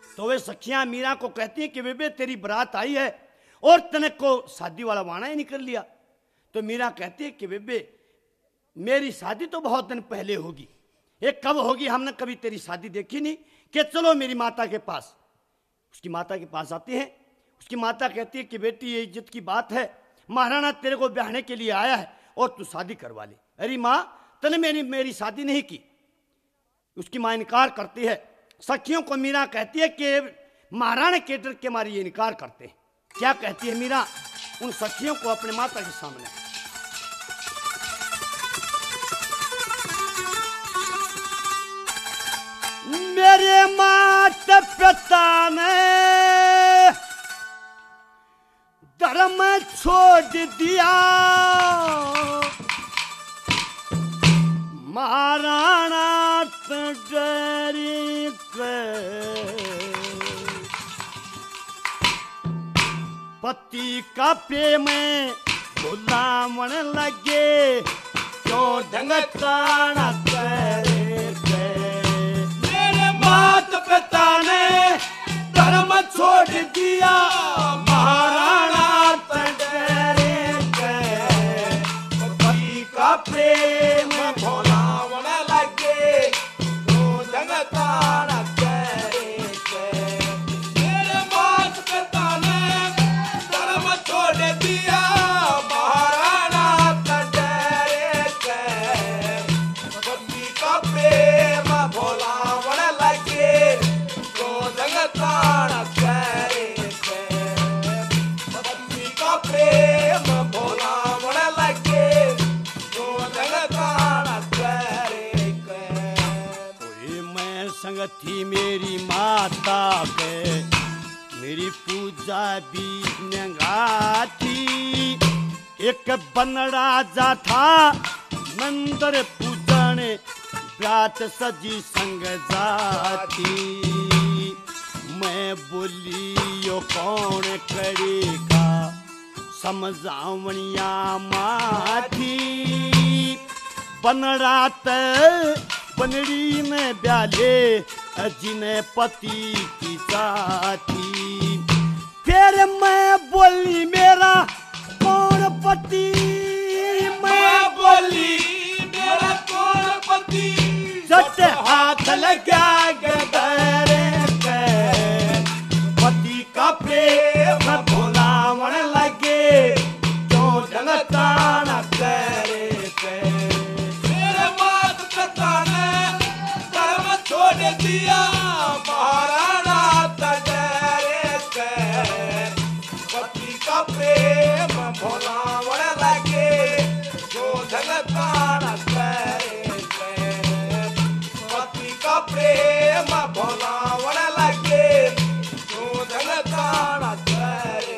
तो वे सखियां मीरा को कहती हैं कि बेबे तेरी बारात आई है और तने को शादी वाला वाणा ही नहीं कर लिया। तो मीरा कहती है कि बेबे मेरी शादी तो बहुत दिन पहले होगी, ये कब होगी, हमने कभी तेरी शादी देखी नहीं, कि चलो मेरी माता के पास। उसकी माता के पास आती है। उसकी माता कहती है कि बेटी ये इज्जत की बात है, महाराणा तेरे को ब्याहने के लिए आया है और तू शादी करवा ले। अरे माँ तने मेरी शादी नहीं की। उसकी माँ इनकार करती है। सखियों को मीरा कहती है कि महाराणा के डर के मारे ये इनकार करते हैं। क्या कहती है मीरा उन सखियों को अपने माता के सामने? मेरे माता पिता ने धर्म छोड़ दिया, महाराणा डरी पति का प्रेम भुलावन लगे, क्यों ढंग ताना करे। मेरे माता पिता ने धर्म छोड़ दिया, महाराणा डरे पति का प्रेम भुलावन लगे, क्यों ढंग ताना करे। मेरे माता पिता ने धर्म छोड़ दिया, महाराणा डरे पति का प्रेम भुलावन लगे, क्यों ढंग ताना करे। पति का प्रेम भुलावन लगे, क्यों ढंग ताना करे। कोई मैं संगति मेरी माता के, मेरी पूजा भी नंगा थी। एक बन राजा था मंदिर पूजन, रात सजी संग जाती। मैं बोली यो कौन करेगा, समझावनिया माथी। बन रात बनड़ी में ब्याले, जिन्हें पति की साथी। फिर मैं बोली मेरा कौन पति, मैं बोली मेरा कौन पति। जट हाथ लगा गदरे के, पति का प्रेम भुलावन लगे, क्यों ढंग ताना करे। मेरे माता पिता ने धर्म छोड़ दिया, महाराणा डरे पति का प्रेम भुलावन लगे, क्यों ढंग ताना करे। पति का प्रेम भुलावन लगे, क्यों ढंग ताना करे।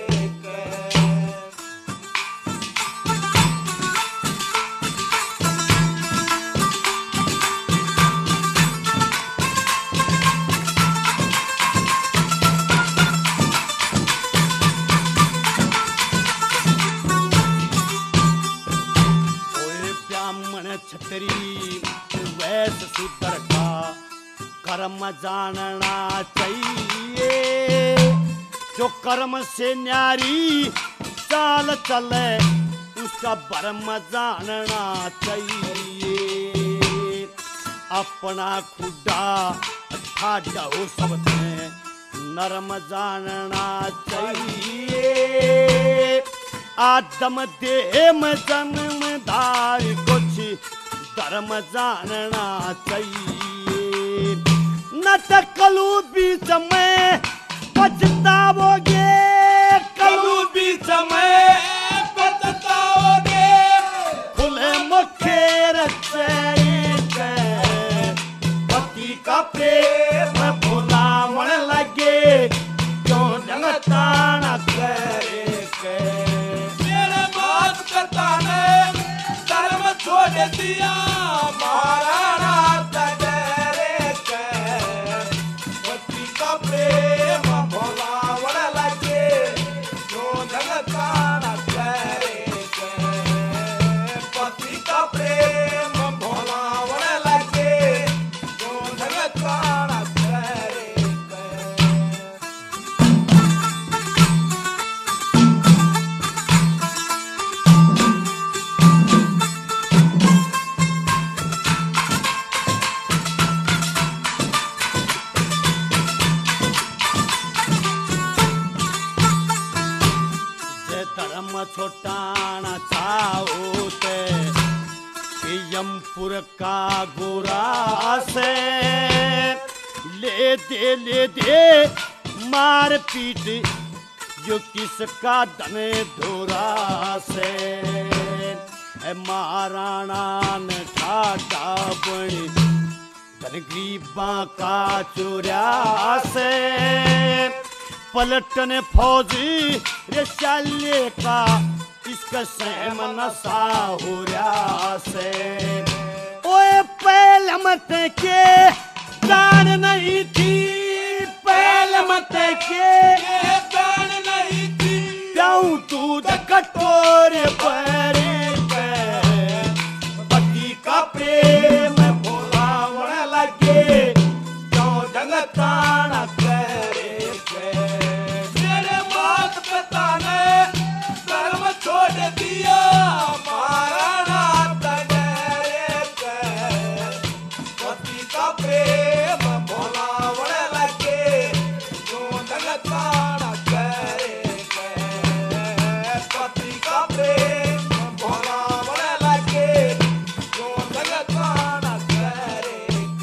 छतरी वैस सुधर का कर्म जानना चाहिए, जो कर्म से न्यारी चाल चले उसका भरम जानना चाहिए। अपना खुदा ठाडा हो सबने नरम जानना चाहिए। आदम देह में जन्मदार कुछ धर्म जानना चाहिए। न तो कलू बीच में पछताओगे, कलू बीच में पछताओगे। खुले मुखे पति का प्रेम भुलावन लगे, क्यों ढंग ताना करे। मेरे माता पिता ने धर्म छोड़ दिया, महाराणा डरे पति का प्रेम भुलावन लगे, क्यों ढंग ताना करे। पति का प्रेम भुलावन लगे, क्यों ढंग ताना करे। जौनपुर का गोरा से ले दे मार पीट जो किसका धन धोरा से महाराणा ने ठाटा बनी धन गरीबा का चोरा से पलटन फौजी रेशाले का इसका सहम नशा हो रहा से ओए पहले मत के जान नहीं थी पहले मत के जान नहीं थी जाऊं दूध कटोरे पर पति का प्रेम भोलावण लगे जो जगतान करे मेरे मात पिता ने धर्म छोड़ दिया महाराणा तगरे पति का प्रेम भोलावण लगे जो जगतान करे पति का प्रेम भोलावण लगे जो जगतान करे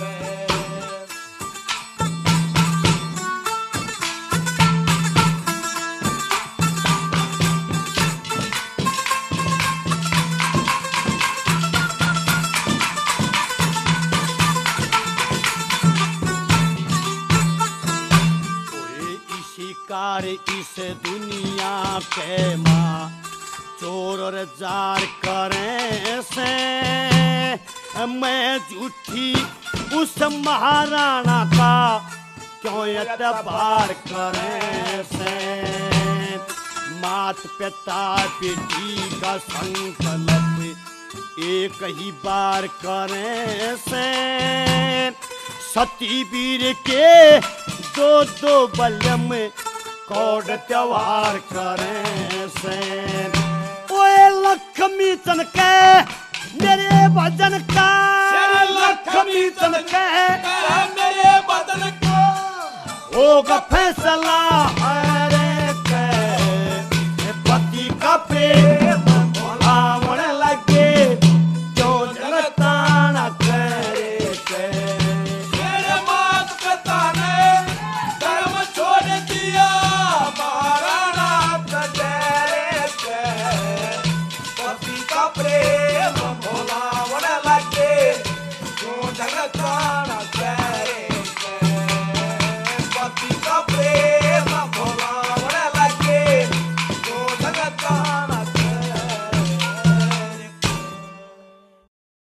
कार इस दुनिया पे माँ चोर और जार करें से मैं झूठी उस महाराणा का क्यों एतबार करें से मात पिता बेटी का संकल्प एक ही बार करें से सती वीर के दो बलम कौड़ त्योहार करें से ओए लक्ष्मी चन के मेरे भजन का लक्ष्मी चन के मेरे भजन का होगा फैसला अरे पति का प्रेम